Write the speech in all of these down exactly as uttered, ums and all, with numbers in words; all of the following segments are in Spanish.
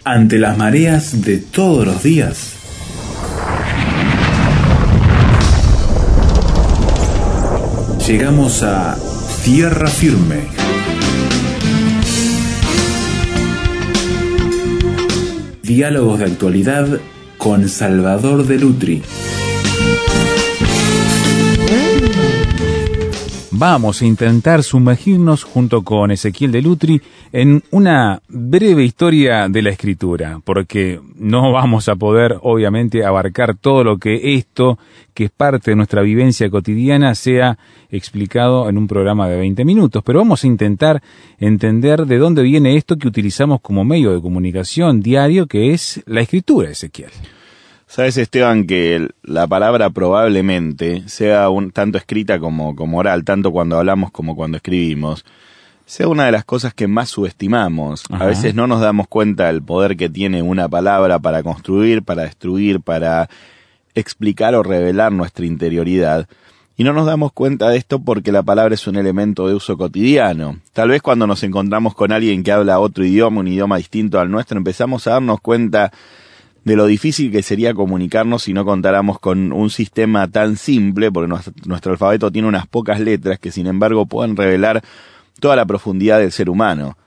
Ante las mareas de todos los días, llegamos a tierra firme. Diálogos de actualidad con Salvador de Lutri. Vamos a intentar sumergirnos junto con Ezequiel de Lutri en una breve historia de la escritura, porque no vamos a poder, obviamente, abarcar todo lo que esto, que es parte de nuestra vivencia cotidiana, sea explicado en un programa de veinte minutos, pero vamos a intentar entender de dónde viene esto que utilizamos como medio de comunicación diario, que es la escritura, Ezequiel. Sabes, Esteban, que la palabra probablemente sea un, tanto escrita como, como oral, tanto cuando hablamos como cuando escribimos, sea una de las cosas que más subestimamos. Ajá. A veces no nos damos cuenta del poder que tiene una palabra para construir, para destruir, para explicar o revelar nuestra interioridad. Y no nos damos cuenta de esto porque la palabra es un elemento de uso cotidiano. Tal vez cuando nos encontramos con alguien que habla otro idioma, un idioma distinto al nuestro, empezamos a darnos cuenta de lo difícil que sería comunicarnos si no contáramos con un sistema tan simple, porque nuestro, nuestro alfabeto tiene unas pocas letras que sin embargo pueden revelar toda la profundidad del ser humano.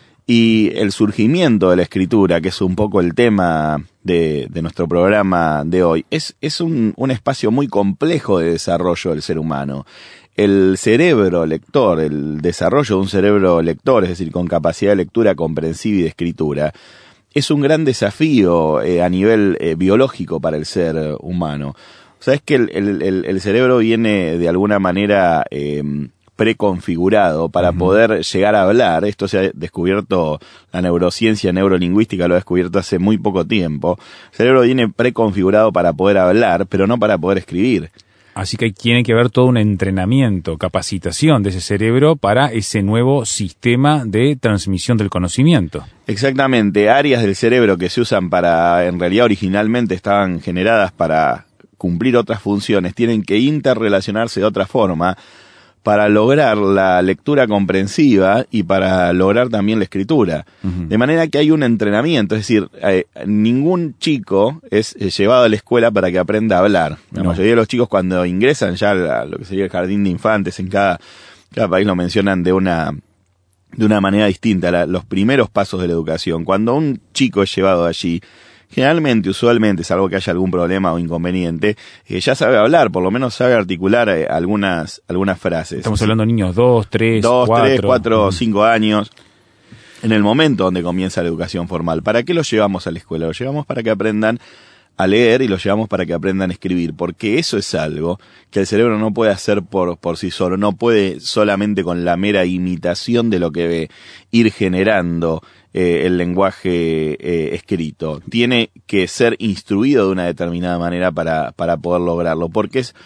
Y el surgimiento de la escritura, que es un poco el tema de, de nuestro programa de hoy, es, es un, un espacio muy complejo de desarrollo del ser humano. El cerebro lector, el desarrollo de un cerebro lector, es decir, con capacidad de lectura comprensiva y de escritura, es un gran desafío eh, a nivel eh, biológico para el ser humano. Sabes que el, el, el cerebro viene de alguna manera eh, preconfigurado para uh-huh. poder llegar a hablar. Esto se ha descubierto, la neurociencia neurolingüística lo ha descubierto hace muy poco tiempo. El cerebro viene preconfigurado para poder hablar, pero no para poder escribir. Así que tiene que haber todo un entrenamiento, capacitación de ese cerebro para ese nuevo sistema de transmisión del conocimiento. Exactamente, áreas del cerebro que se usan para, en realidad originalmente estaban generadas para cumplir otras funciones, tienen que interrelacionarse de otra forma para lograr la lectura comprensiva y para lograr también la escritura. Uh-huh. De manera que hay un entrenamiento, es decir, eh, ningún chico es eh, llevado a la escuela para que aprenda a hablar. La no. mayoría de los chicos cuando ingresan ya a lo que sería el jardín de infantes, en cada, cada país lo mencionan de una, de una manera distinta, la, los primeros pasos de la educación. Cuando un chico es llevado allí, generalmente, usualmente, salvo que haya algún problema o inconveniente, eh, ya sabe hablar, por lo menos sabe articular eh, algunas algunas frases. Estamos hablando de niños dos, tres, dos, cuatro. tres, cuatro, cinco años, en el momento donde comienza la educación formal. ¿Para qué los llevamos a la escuela? Los llevamos para que aprendan a leer y los llevamos para que aprendan a escribir, porque eso es algo que el cerebro no puede hacer por, por sí solo, no puede solamente con la mera imitación de lo que ve ir generando eh, el lenguaje eh, escrito. Tiene que ser instruido de una determinada manera para, para poder lograrlo, porque es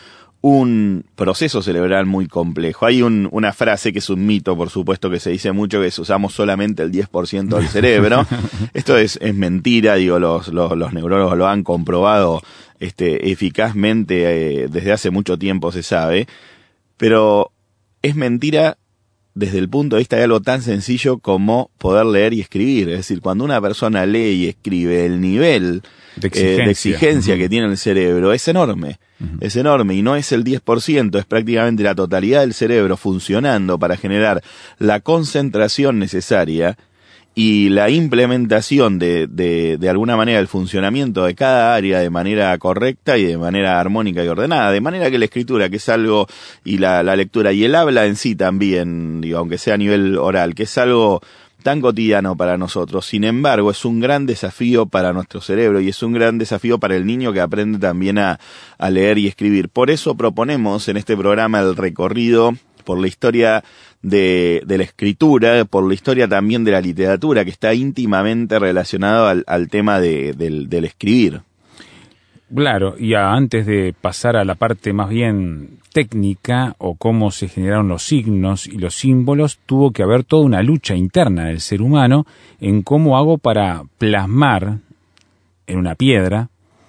un proceso cerebral muy complejo. Hay un, una frase que es un mito, por supuesto, que se dice mucho, que es usamos solamente el diez por ciento del cerebro. Esto es, es mentira, digo, los, los, los neurólogos lo han comprobado este, eficazmente, eh, desde hace mucho tiempo se sabe, pero es mentira desde el punto de vista de algo tan sencillo como poder leer y escribir. Es decir, cuando una persona lee y escribe, el nivel de exigencia, eh, de exigencia uh-huh. que tiene el cerebro es enorme. Uh-huh. Es enorme y no es el diez por ciento, es prácticamente la totalidad del cerebro funcionando para generar la concentración necesaria y la implementación de, de, de alguna manera el funcionamiento de cada área de manera correcta y de manera armónica y ordenada, de manera que la escritura, que es algo, y la, la lectura y el habla en sí también, digo, aunque sea a nivel oral, que es algo tan cotidiano para nosotros, sin embargo es un gran desafío para nuestro cerebro y es un gran desafío para el niño que aprende también a, a leer y escribir. Por eso proponemos en este programa el recorrido por la historia de, de la escritura, por la historia también de la literatura, que está íntimamente relacionado al, al tema de, del, del escribir. Claro, y a, antes de pasar a la parte más bien técnica o cómo se generaron los signos y los símbolos, tuvo que haber toda una lucha interna del ser humano en cómo hago para plasmar en una piedra,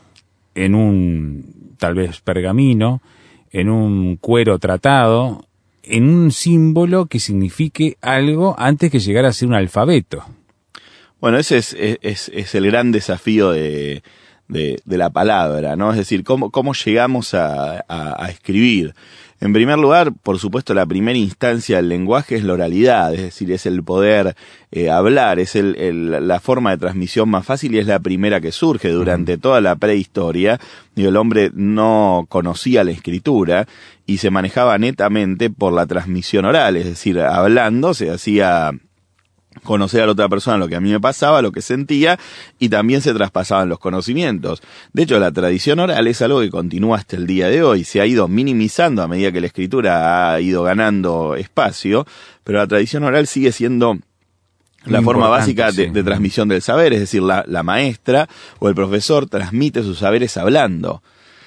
en un tal vez pergamino, en un cuero tratado, en un símbolo que signifique algo antes que llegara a ser un alfabeto. Bueno, ese es, es, es el gran desafío de, de, de la palabra, ¿no? Es decir, cómo, cómo llegamos a, a, a escribir. En primer lugar, por supuesto, la primera instancia del lenguaje es la oralidad, es decir, es el poder eh, hablar, es el, el, la forma de transmisión más fácil y es la primera que surge durante toda la prehistoria. Digo, el hombre no conocía la escritura y se manejaba netamente por la transmisión oral, es decir, hablando se hacía conocer a la otra persona lo que a mí me pasaba, lo que sentía, y también se traspasaban los conocimientos. De hecho, la tradición oral es algo que continúa hasta el día de hoy, se ha ido minimizando a medida que la escritura ha ido ganando espacio, pero la tradición oral sigue siendo la Muy forma básica sí. de, de transmisión del saber, es decir, la, la maestra o el profesor transmite sus saberes hablando.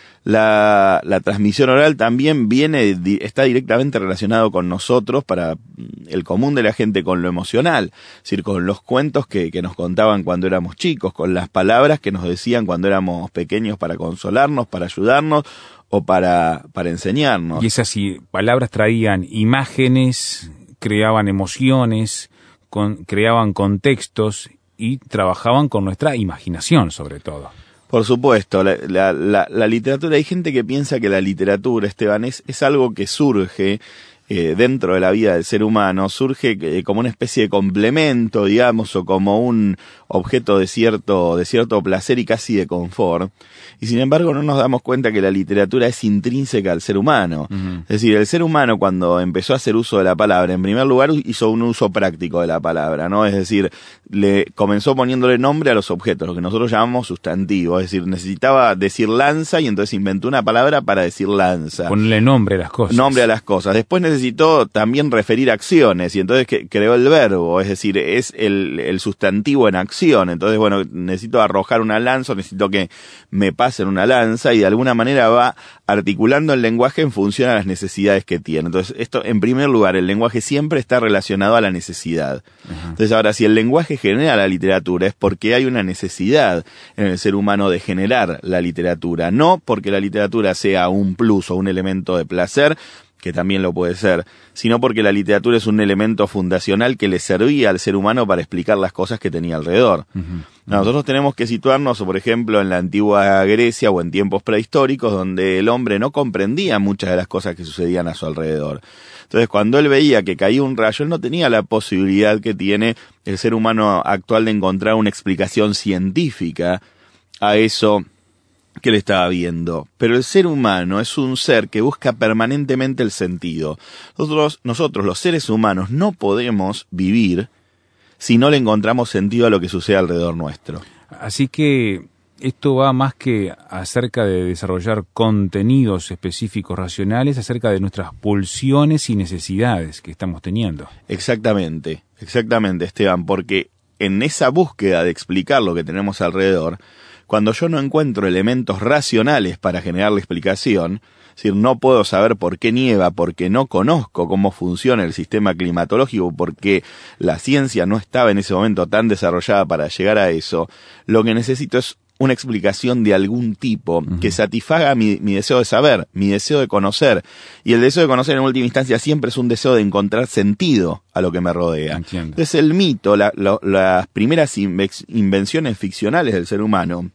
La, la transmisión oral también viene, está directamente relacionado con nosotros para el común de la gente, con lo emocional, es decir, con los cuentos que, que nos contaban cuando éramos chicos, con las palabras que nos decían cuando éramos pequeños para consolarnos, para ayudarnos o para, para enseñarnos. Y esas palabras traían imágenes, creaban emociones, con, creaban contextos y trabajaban con nuestra imaginación sobre todo. Por supuesto, la, la, la, la literatura, hay gente que piensa que la literatura, Esteban, es, es algo que surge eh, dentro de la vida del ser humano, surge eh, como una especie de complemento, digamos, o como un objeto de cierto, de cierto placer y casi de confort. Y sin embargo no nos damos cuenta que la literatura es intrínseca al ser humano. Uh-huh. Es decir, el ser humano cuando empezó a hacer uso de la palabra, en primer lugar hizo un uso práctico de la palabra, ¿no? Es decir, le comenzó poniéndole nombre a los objetos, lo que nosotros llamamos sustantivo. Es decir, necesitaba decir lanza y entonces inventó una palabra para decir lanza. Ponerle nombre a las cosas. Nombre a las cosas. Después necesitó también referir acciones y entonces que, creó el verbo, es decir, es el, el sustantivo en acción. Entonces, bueno, necesito arrojar una lanza, necesito que me pasen una lanza y de alguna manera va articulando el lenguaje en función a las necesidades que tiene. Entonces, esto, en primer lugar, el lenguaje siempre está relacionado a la necesidad. Uh-huh. Entonces, ahora, si el lenguaje genera la literatura es porque hay una necesidad en el ser humano de generar la literatura, no porque la literatura sea un plus o un elemento de placer, que también lo puede ser, sino porque la literatura es un elemento fundacional que le servía al ser humano para explicar las cosas que tenía alrededor. Uh-huh. Nosotros tenemos que situarnos, por ejemplo, en la antigua Grecia o en tiempos prehistóricos, donde el hombre no comprendía muchas de las cosas que sucedían a su alrededor. Entonces, cuando él veía que caía un rayo, él no tenía la posibilidad que tiene el ser humano actual de encontrar una explicación científica a eso que le estaba viendo. Pero el ser humano es un ser que busca permanentemente el sentido. Nosotros, nosotros los seres humanos no podemos vivir si no le encontramos sentido a lo que sucede alrededor nuestro. Así que esto va más que acerca de desarrollar contenidos específicos racionales, acerca de nuestras pulsiones y necesidades que estamos teniendo. Exactamente, exactamente, Esteban, porque en esa búsqueda de explicar lo que tenemos alrededor, cuando yo no encuentro elementos racionales para generar la explicación, es decir, no puedo saber por qué nieva, porque no conozco cómo funciona el sistema climatológico, porque la ciencia no estaba en ese momento tan desarrollada para llegar a eso, lo que necesito es una explicación de algún tipo uh-huh. que satisfaga mi, mi deseo de saber, mi deseo de conocer. Y el deseo de conocer en última instancia siempre es un deseo de encontrar sentido a lo que me rodea. Entiendo. Entonces el mito, la, la, las primeras invenciones ficcionales del ser humano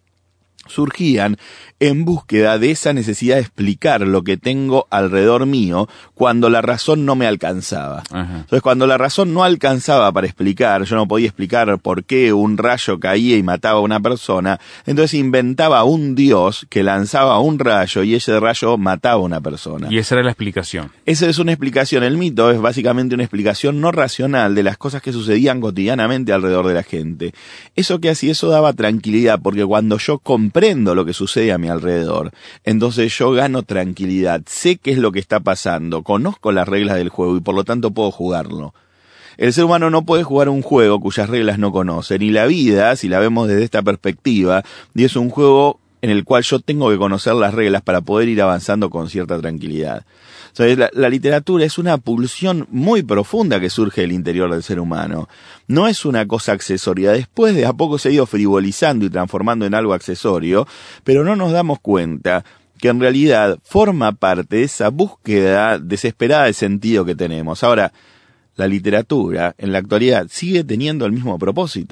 surgían en búsqueda de esa necesidad de explicar lo que tengo alrededor mío cuando la razón no me alcanzaba. Ajá. Entonces, cuando la razón no alcanzaba para explicar, yo no podía explicar por qué un rayo caía y mataba a una persona, entonces inventaba un dios que lanzaba un rayo y ese rayo mataba a una persona. Y esa era la explicación. Esa es una explicación. El mito es básicamente una explicación no racional de las cosas que sucedían cotidianamente alrededor de la gente. Eso que hacía, eso daba tranquilidad, porque cuando yo comprendo lo que sucede a mi alrededor, entonces yo gano tranquilidad, sé qué es lo que está pasando, conozco las reglas del juego y por lo tanto puedo jugarlo. El ser humano no puede jugar un juego cuyas reglas no conoce, ni la vida, si la vemos desde esta perspectiva, y es un juego en el cual yo tengo que conocer las reglas para poder ir avanzando con cierta tranquilidad. Entonces, la, la literatura es una pulsión muy profunda que surge del interior del ser humano. No es una cosa accesoria. Después de a poco se ha ido frivolizando y transformando en algo accesorio, pero no nos damos cuenta que en realidad forma parte de esa búsqueda desesperada de sentido que tenemos. Ahora, la literatura en la actualidad sigue teniendo el mismo propósito.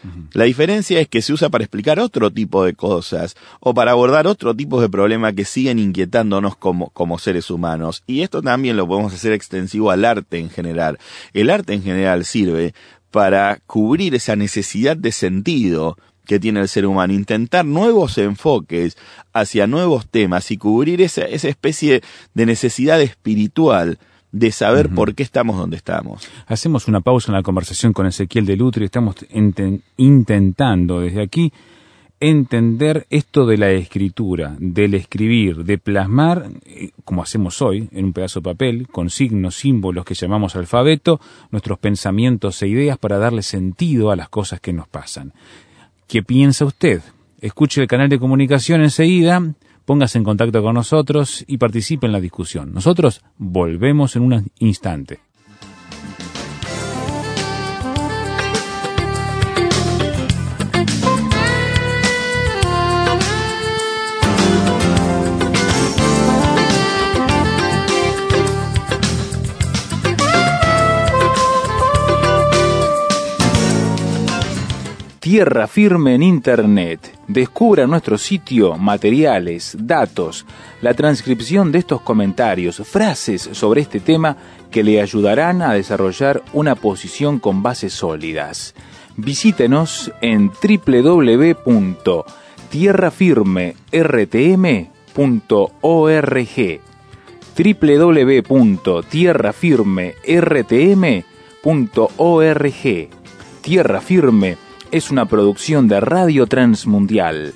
Uh-huh. La diferencia es que se usa para explicar otro tipo de cosas o para abordar otro tipo de problemas que siguen inquietándonos como, como seres humanos. Y esto también lo podemos hacer extensivo al arte en general. El arte en general sirve para cubrir esa necesidad de sentido que tiene el ser humano, intentar nuevos enfoques hacia nuevos temas y cubrir esa, esa especie de necesidad espiritual de saber uh-huh. por qué estamos donde estamos. Hacemos una pausa en la conversación con Ezequiel de Lutri. Estamos enten- intentando desde aquí entender esto de la escritura, del escribir, de plasmar, como hacemos hoy, en un pedazo de papel, con signos, símbolos que llamamos alfabeto, nuestros pensamientos e ideas para darle sentido a las cosas que nos pasan. ¿Qué piensa usted? Escuche el canal de comunicación enseguida, póngase en contacto con nosotros y participe en la discusión. Nosotros volvemos en un instante. Tierra Firme en Internet. Descubra nuestro sitio materiales, datos, la transcripción de estos comentarios, frases sobre este tema que le ayudarán a desarrollar una posición con bases sólidas. Visítenos en doble u doble u doble u punto tierra firme r t m punto org doble u doble u doble u punto tierra firme r t m punto org. Tierra Firme es una producción de Radio Transmundial.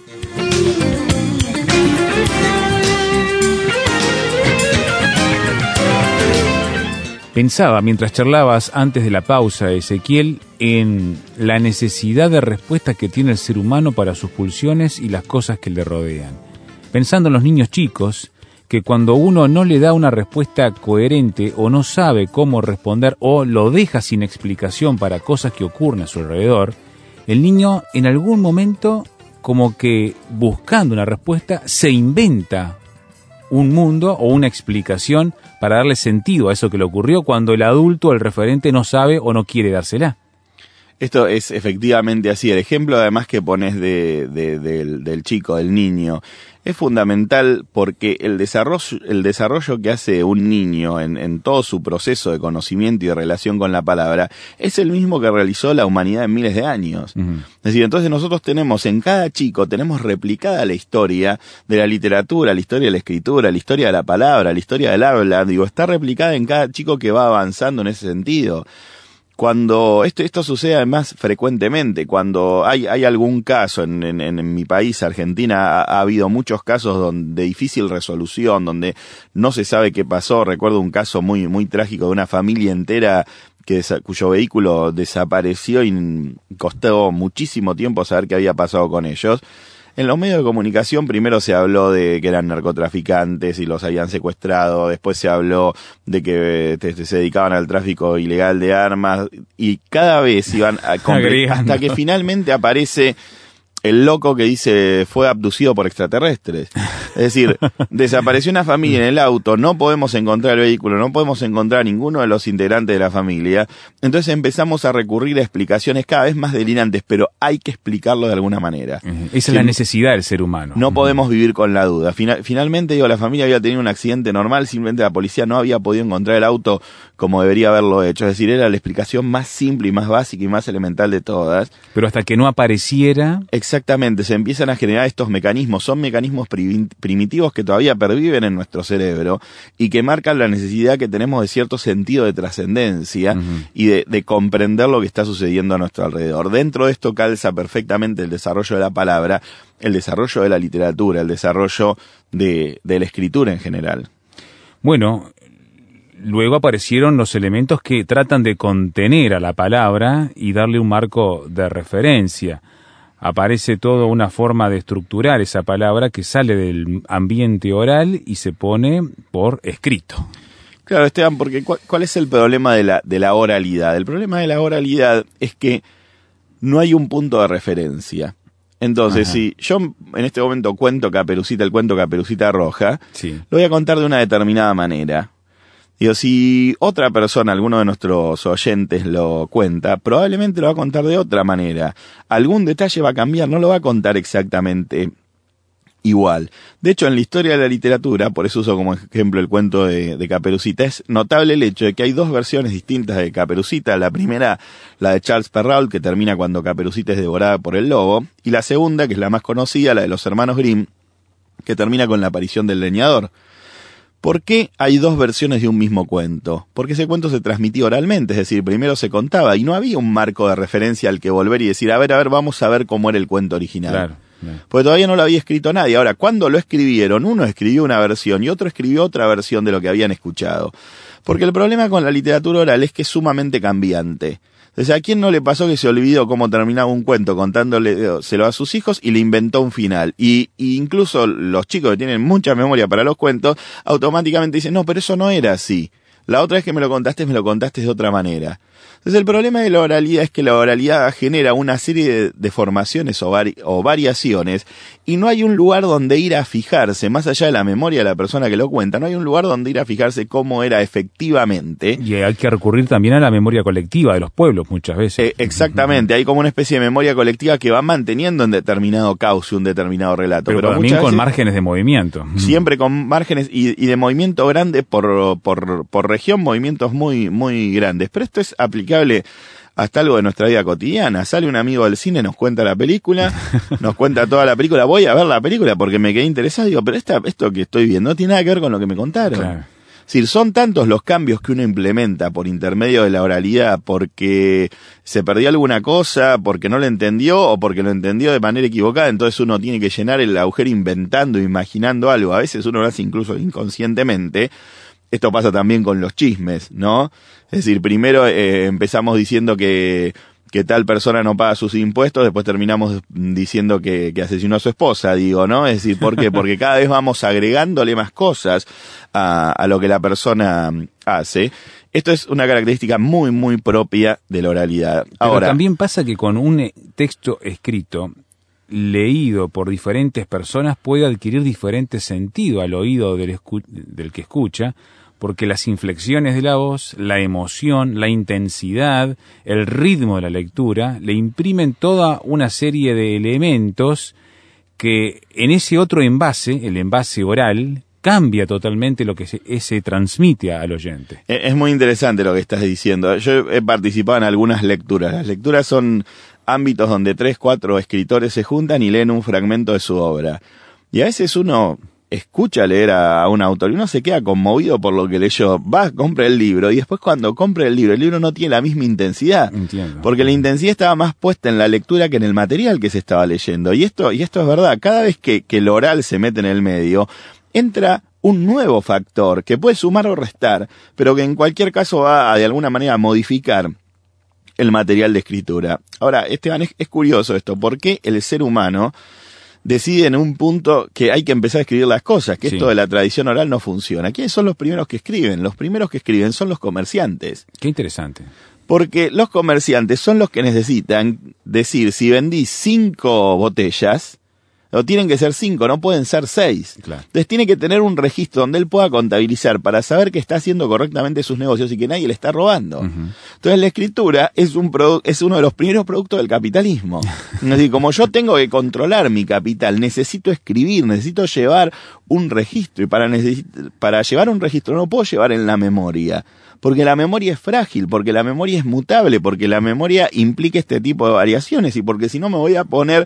Pensaba, mientras charlabas antes de la pausa, Ezequiel, en la necesidad de respuesta que tiene el ser humano para sus pulsiones y las cosas que le rodean. Pensando en los niños chicos, que cuando uno no le da una respuesta coherente o no sabe cómo responder o lo deja sin explicación para cosas que ocurren a su alrededor, el niño en algún momento, como que buscando una respuesta, se inventa un mundo o una explicación para darle sentido a eso que le ocurrió cuando el adulto, el referente, no sabe o no quiere dársela. Esto es efectivamente así. El ejemplo además que pones de, de, del, del chico, del niño, es fundamental porque el desarrollo, el desarrollo que hace un niño en, en todo su proceso de conocimiento y de relación con la palabra es el mismo que realizó la humanidad en miles de años. Uh-huh. Es decir, entonces nosotros tenemos en cada chico, tenemos replicada la historia de la literatura, la historia de la escritura, la historia de la palabra, la historia del habla, digo, está replicada en cada chico que va avanzando en ese sentido. Cuando esto esto sucede además frecuentemente, cuando hay hay algún caso en, en, en mi país, Argentina, ha, ha habido muchos casos donde, de difícil resolución, donde no se sabe qué pasó. Recuerdo un caso muy muy trágico de una familia entera que cuyo vehículo desapareció y costó muchísimo tiempo saber qué había pasado con ellos. En los medios de comunicación primero se habló de que eran narcotraficantes y los habían secuestrado, después se habló de que te, se dedicaban al tráfico ilegal de armas y cada vez iban a compre- hasta que finalmente aparece el loco que dice fue abducido por extraterrestres. Es decir, desapareció una familia en el auto, no podemos encontrar el vehículo, no podemos encontrar a ninguno de los integrantes de la familia. Entonces empezamos a recurrir a explicaciones cada vez más delirantes, pero hay que explicarlo de alguna manera. Uh-huh. Esa es la necesidad del ser humano. No uh-huh. podemos vivir con la duda. Final, finalmente, digo, la familia había tenido un accidente normal, simplemente la policía no había podido encontrar el auto como debería haberlo hecho. Es decir, era la explicación más simple y más básica y más elemental de todas. Pero hasta que no apareciera... Exactamente, se empiezan a generar estos mecanismos, son mecanismos pri- primitivos que todavía perviven en nuestro cerebro y que marcan la necesidad que tenemos de cierto sentido de trascendencia uh-huh. y de, de comprender lo que está sucediendo a nuestro alrededor. Dentro de esto calza perfectamente el desarrollo de la palabra, el desarrollo de la literatura, el desarrollo de, de la escritura en general. Bueno, luego aparecieron los elementos que tratan de contener a la palabra y darle un marco de referencia. Aparece toda una forma de estructurar esa palabra que sale del ambiente oral y se pone por escrito. Claro, Esteban, porque ¿cuál, cuál es el problema de la, de la oralidad? El problema de la oralidad es que no hay un punto de referencia. Entonces, Ajá. si yo en este momento cuento Caperucita, el cuento Caperucita Roja, sí. lo voy a contar de una determinada manera. Digo, si otra persona, alguno de nuestros oyentes lo cuenta, probablemente lo va a contar de otra manera. Algún detalle va a cambiar, no lo va a contar exactamente igual. De hecho, en la historia de la literatura, por eso uso como ejemplo el cuento de, de Caperucita, es notable el hecho de que hay dos versiones distintas de Caperucita. La primera, la de Charles Perrault, que termina cuando Caperucita es devorada por el lobo, y la segunda, que es la más conocida, la de los hermanos Grimm, que termina con la aparición del leñador. ¿Por qué hay dos versiones de un mismo cuento? Porque ese cuento se transmitía oralmente, es decir, primero se contaba y no había un marco de referencia al que volver y decir, a ver, a ver, vamos a ver cómo era el cuento original. Claro, claro. Porque todavía no lo había escrito nadie. Ahora, cuando lo escribieron, uno escribió una versión y otro escribió otra versión de lo que habían escuchado. Porque el problema con la literatura oral es que es sumamente cambiante. Entonces, ¿a quién no le pasó que se olvidó cómo terminaba un cuento contándoselo a sus hijos y le inventó un final? Y, y incluso los chicos que tienen mucha memoria para los cuentos, automáticamente dicen, no, pero eso no era así. La otra vez que me lo contaste, me lo contaste de otra manera. Entonces, el problema de la oralidad es que la oralidad genera una serie de deformaciones o, vari- o variaciones y no hay un lugar donde ir a fijarse, más allá de la memoria de la persona que lo cuenta, no hay un lugar donde ir a fijarse cómo era efectivamente. Y hay que recurrir también a la memoria colectiva de los pueblos muchas veces. Eh, exactamente, hay como una especie de memoria colectiva que va manteniendo en determinado cauce un determinado relato. Pero, pero también muchas con veces, márgenes de movimiento. siempre con márgenes y, y de movimiento grande por, por, por región, movimientos muy, muy grandes. Pero esto es aplicable hasta algo de nuestra vida cotidiana. Sale un amigo del cine, nos cuenta la película, nos cuenta toda la película, voy a ver la película porque me quedé interesado, digo, pero esta, esto que estoy viendo no tiene nada que ver con lo que me contaron. Claro. Es decir, son tantos los cambios que uno implementa por intermedio de la oralidad porque se perdió alguna cosa, porque no lo entendió o porque lo entendió de manera equivocada, entonces uno tiene que llenar el agujero inventando, imaginando algo. A veces uno lo hace incluso inconscientemente. Esto pasa también con los chismes, ¿no? Es decir, primero eh, empezamos diciendo que, que tal persona no paga sus impuestos, después terminamos diciendo que, que asesinó a su esposa, digo, ¿no? Es decir, ¿por qué? Porque cada vez vamos agregándole más cosas a, a lo que la persona hace. Esto es una característica muy, muy propia de la oralidad. Pero Ahora, también pasa que con un texto escrito, leído por diferentes personas, puede adquirir diferente sentido al oído del, escu- del que escucha, porque las inflexiones de la voz, la emoción, la intensidad, el ritmo de la lectura, le imprimen toda una serie de elementos que en ese otro envase, el envase oral, cambia totalmente lo que se, se transmite al oyente. es muy interesante lo que estás diciendo. Yo he participado en algunas lecturas. Las lecturas son ámbitos donde tres, cuatro escritores se juntan y leen un fragmento de su obra. Y a veces uno escucha leer a, a un autor y uno se queda conmovido por lo que leyó. Va, compra el libro y después cuando compra el libro, el libro no tiene la misma intensidad. Entiendo. Porque la intensidad estaba más puesta en la lectura que en el material que se estaba leyendo. Y esto, y esto es verdad. Cada vez que, que el oral se mete en el medio, entra un nuevo factor que puede sumar o restar, pero que en cualquier caso va a, de alguna manera, a modificar el material de escritura. Ahora, Esteban, es, es curioso esto, porque el ser humano decide en un punto que hay que empezar a escribir las cosas, que Sí. esto de la tradición oral no funciona. ¿Quiénes son los primeros que escriben? Los primeros que escriben son los comerciantes. Qué interesante. Porque los comerciantes son los que necesitan decir, si vendí cinco botellas, o tienen que ser cinco, no pueden ser seis. Claro. Entonces tiene que tener un registro donde él pueda contabilizar para saber que está haciendo correctamente sus negocios y que nadie le está robando. Uh-huh. Entonces la escritura es un produ- es uno de los primeros productos del capitalismo. Es decir, como yo tengo que controlar mi capital, necesito escribir, necesito llevar un registro. Y para, necesit- para llevar un registro no puedo llevar en la memoria. Porque la memoria es frágil, porque la memoria es mutable, porque la memoria implica este tipo de variaciones y porque si no me voy a poner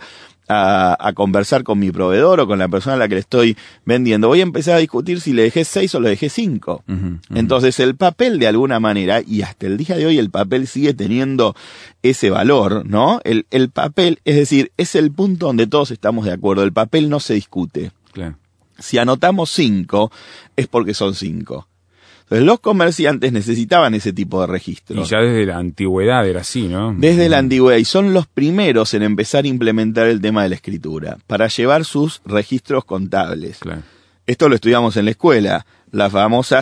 a, a conversar con mi proveedor o con la persona a la que le estoy vendiendo. Voy a empezar a discutir si le dejé seis o le dejé cinco. Uh-huh, uh-huh. Entonces el papel de alguna manera, y hasta el día de hoy el papel sigue teniendo ese valor, ¿no? El, el papel, es decir, es el punto donde todos estamos de acuerdo. El papel no se discute. Claro. Si anotamos cinco, es porque son cinco. Entonces los comerciantes necesitaban ese tipo de registro. Y ya desde la antigüedad era así, ¿no? Desde la antigüedad, y son los primeros en empezar a implementar el tema de la escritura, para llevar sus registros contables. Claro. Esto lo estudiamos en la escuela, las famosas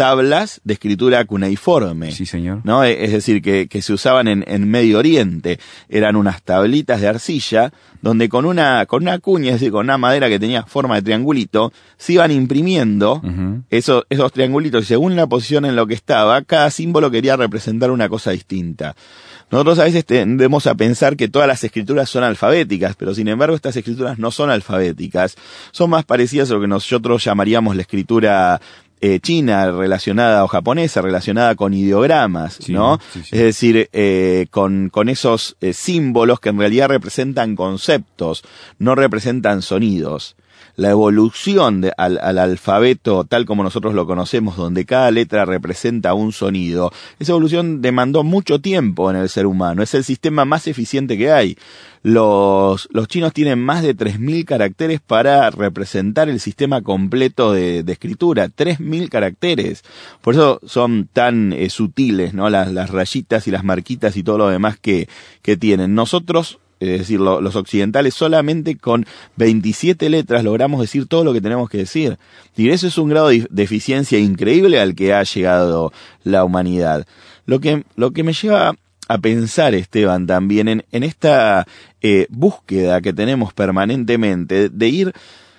tablas de escritura cuneiforme. Sí, señor. ¿No? Es decir, que, que se usaban en, en Medio Oriente. Eran unas tablitas de arcilla donde con una, con una cuña, es decir, con una madera que tenía forma de triangulito, se iban imprimiendo uh-huh. esos, esos triangulitos y según la posición en lo que estaba, cada símbolo quería representar una cosa distinta. Nosotros a veces tendemos a pensar que todas las escrituras son alfabéticas, pero sin embargo estas escrituras no son alfabéticas. Son más parecidas a lo que nosotros llamaríamos la escritura eh, china relacionada o japonesa relacionada con ideogramas, sí, ¿no? Sí, sí. Es decir, eh, con, con esos eh, símbolos que en realidad representan conceptos, no representan sonidos. La evolución de, al, al alfabeto tal como nosotros lo conocemos, donde cada letra representa un sonido, esa evolución demandó mucho tiempo en el ser humano. Es el sistema más eficiente que hay. Los, los chinos tienen más de tres mil caracteres para representar el sistema completo de, de escritura. tres mil caracteres. Por eso son tan eh, sutiles, ¿no? Las, las rayitas y las marquitas y todo lo demás que, que tienen. Nosotros, es decir, lo, los occidentales, solamente con veintisiete letras logramos decir todo lo que tenemos que decir. Y eso es un grado de, de eficiencia increíble al que ha llegado la humanidad. Lo que, lo que me lleva a pensar, Esteban, también en, en esta eh, búsqueda que tenemos permanentemente de ir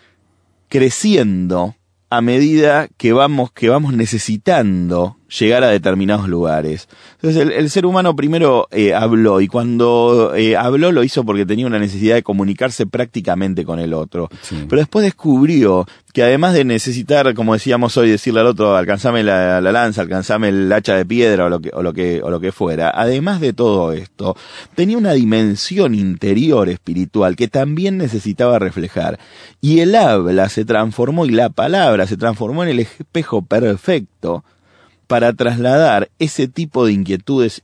creciendo a medida que vamos, que vamos necesitando llegar a determinados lugares. Entonces el, el ser humano primero eh, habló, y cuando eh, habló lo hizo porque tenía una necesidad de comunicarse prácticamente con el otro. Sí. Pero después descubrió que además de necesitar, como decíamos hoy, decirle al otro, alcanzame la, la lanza, alcanzame el hacha de piedra o lo que, o lo que, o lo que fuera, además de todo esto, tenía una dimensión interior espiritual que también necesitaba reflejar. Y el habla se transformó, y la palabra se transformó en el espejo perfecto para trasladar ese tipo de inquietudes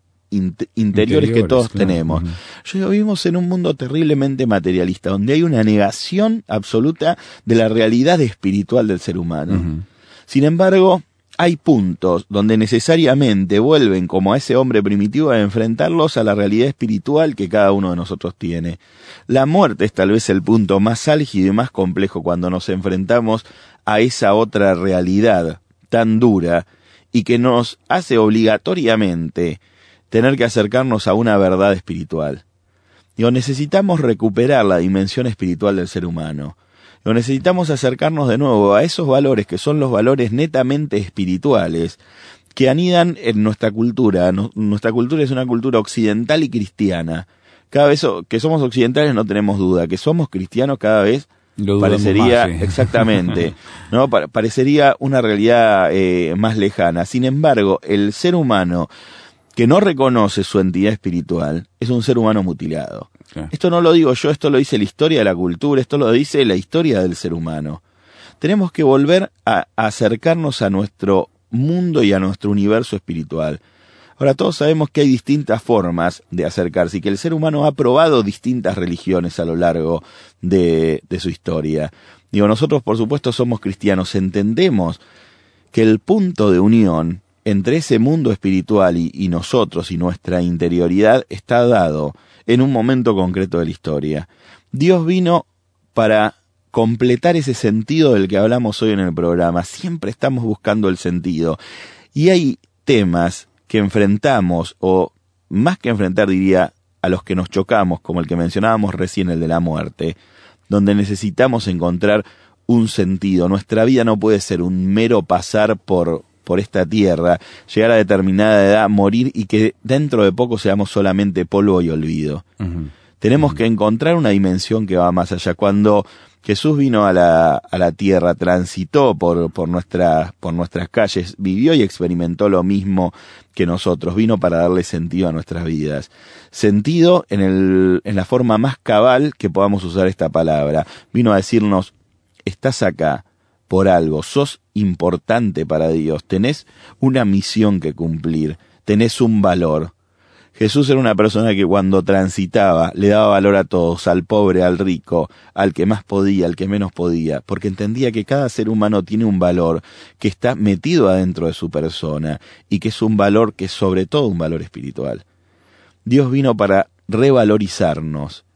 int- interiores, interiores que todos claro. tenemos. Uh-huh. Yo, vivimos en un mundo terriblemente materialista, donde hay una negación absoluta de la realidad espiritual del ser humano. Uh-huh. Sin embargo, hay puntos donde necesariamente vuelven, como a ese hombre primitivo, a enfrentarlos a la realidad espiritual que cada uno de nosotros tiene. La muerte es tal vez el punto más álgido y más complejo cuando nos enfrentamos a esa otra realidad tan dura y que nos hace obligatoriamente tener que acercarnos a una verdad espiritual. Digo, necesitamos recuperar la dimensión espiritual del ser humano. Digo, necesitamos acercarnos de nuevo a esos valores que son los valores netamente espirituales que anidan en nuestra cultura. No, nuestra cultura es una cultura occidental y cristiana. Cada vez que somos occidentales no tenemos duda, que somos cristianos cada vez Lo parecería más, sí. exactamente, no pa- parecería una realidad eh, más lejana. Sin embargo, el ser humano que no reconoce su entidad espiritual es un ser humano mutilado. Sí. Esto no lo digo yo, esto lo dice la historia de la cultura, esto lo dice la historia del ser humano. Tenemos que volver a, a acercarnos a nuestro mundo y a nuestro universo espiritual. Ahora, todos sabemos que hay distintas formas de acercarse y que el ser humano ha probado distintas religiones a lo largo de, de su historia. Digo, nosotros por supuesto somos cristianos, entendemos que el punto de unión entre ese mundo espiritual y, y nosotros y nuestra interioridad está dado en un momento concreto de la historia. Dios vino para completar ese sentido del que hablamos hoy en el programa. Siempre estamos buscando el sentido. Y hay temas que enfrentamos, o más que enfrentar diría, a los que nos chocamos, como el que mencionábamos recién, el de la muerte, donde necesitamos encontrar un sentido. Nuestra vida no puede ser un mero pasar por, por esta tierra, llegar a determinada edad, morir y que dentro de poco seamos solamente polvo y olvido. Uh-huh. Tenemos uh-huh. que encontrar una dimensión que va más allá. Cuando Jesús vino a la, a la tierra, transitó por, por, nuestra, por nuestras calles, vivió y experimentó lo mismo que nosotros, vino para darle sentido a nuestras vidas. Sentido en, el, en la forma más cabal que podamos usar esta palabra. Vino a decirnos, estás acá por algo, sos importante para Dios, tenés una misión que cumplir, tenés un valor. Jesús era una persona que cuando transitaba le daba valor a todos, al pobre, al rico, al que más podía, al que menos podía, porque entendía que cada ser humano tiene un valor que está metido adentro de su persona y que es un valor que es sobre todo un valor espiritual. Dios vino para revalorizarnos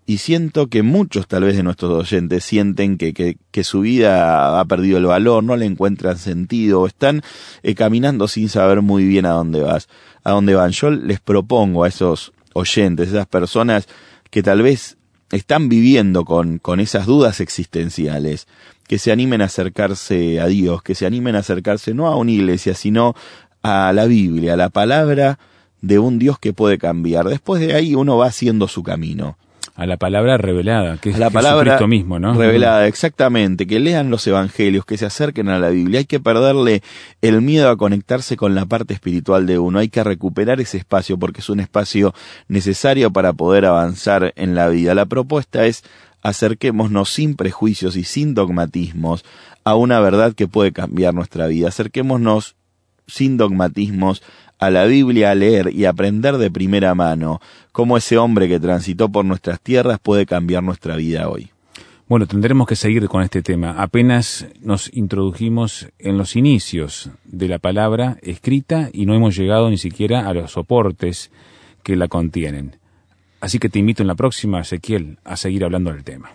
y siento que muchos tal vez de nuestros oyentes sienten que, que, que su vida ha perdido el valor, no le encuentran sentido, o están eh, caminando sin saber muy bien a dónde vas, a dónde van. Yo les propongo a esos oyentes, esas personas que tal vez están viviendo con, con esas dudas existenciales, que se animen a acercarse a Dios, que se animen a acercarse no a una iglesia, sino a la Biblia, a la palabra de un Dios que puede cambiar. Después de ahí uno va haciendo su camino. A la palabra revelada, que es a la palabra Jesucristo mismo, ¿no? Revelada, exactamente. Que lean los evangelios, que se acerquen a la Biblia. Hay que perderle el miedo a conectarse con la parte espiritual de uno. Hay que recuperar ese espacio porque es un espacio necesario para poder avanzar en la vida. La propuesta es: acerquémonos sin prejuicios y sin dogmatismos a una verdad que puede cambiar nuestra vida. Acerquémonos sin dogmatismos a la Biblia, a leer y aprender de primera mano cómo ese hombre que transitó por nuestras tierras puede cambiar nuestra vida hoy. Bueno, tendremos que seguir con este tema. Apenas nos introdujimos en los inicios de la palabra escrita y no hemos llegado ni siquiera a los soportes que la contienen. Así que te invito en la próxima, Ezequiel, a seguir hablando del tema.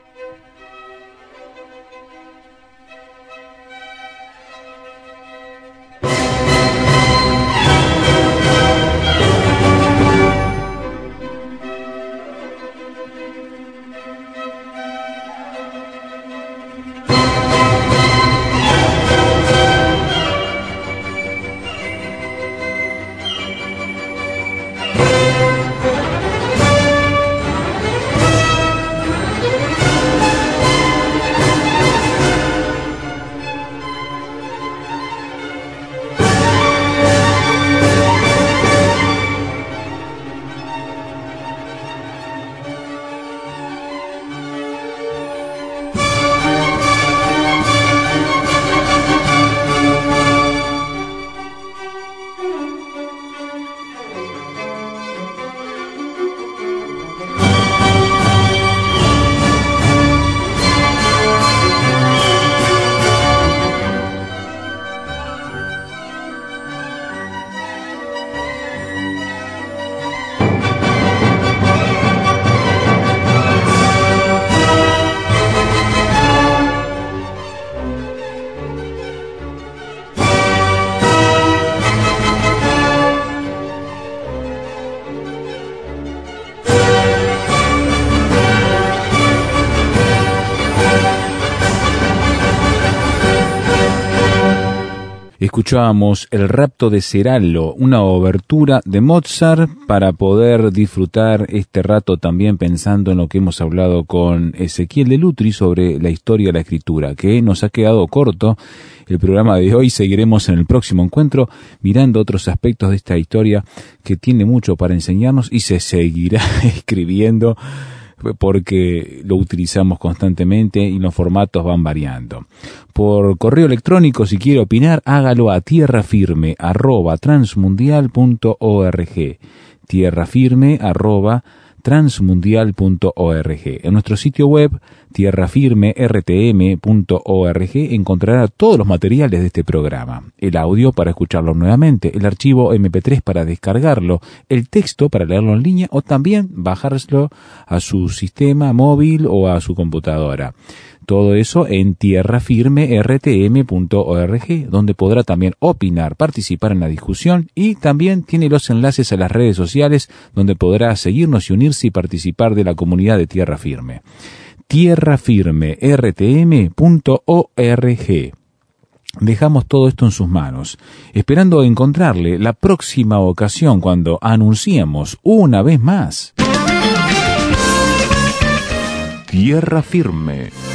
Escuchábamos El rapto de Cerallo, una obertura de Mozart para poder disfrutar este rato también pensando en lo que hemos hablado con Ezequiel de Lutri sobre la historia de la escritura, que nos ha quedado corto el programa de hoy. Seguiremos en el próximo encuentro mirando otros aspectos de esta historia que tiene mucho para enseñarnos y se seguirá escribiendo porque lo utilizamos constantemente y los formatos van variando. Por correo electrónico, si quiere opinar, hágalo a tierrafirme arroba transmundial punto org. Tierrafirme arroba transmundial punto org. En nuestro sitio web tierrafirme r t m punto org encontrará todos los materiales de este programa, el audio para escucharlo nuevamente, el archivo eme pe tres para descargarlo, el texto para leerlo en línea o también bajárselo a su sistema móvil o a su computadora. Todo eso en tierrafirme r t m punto org, donde podrá también opinar, participar en la discusión y también tiene los enlaces a las redes sociales donde podrá seguirnos y unirse y participar de la comunidad de Tierra Firme. tierrafirme r t m punto org. Dejamos todo esto en sus manos, esperando encontrarle la próxima ocasión cuando anunciemos una vez más Tierra Firme.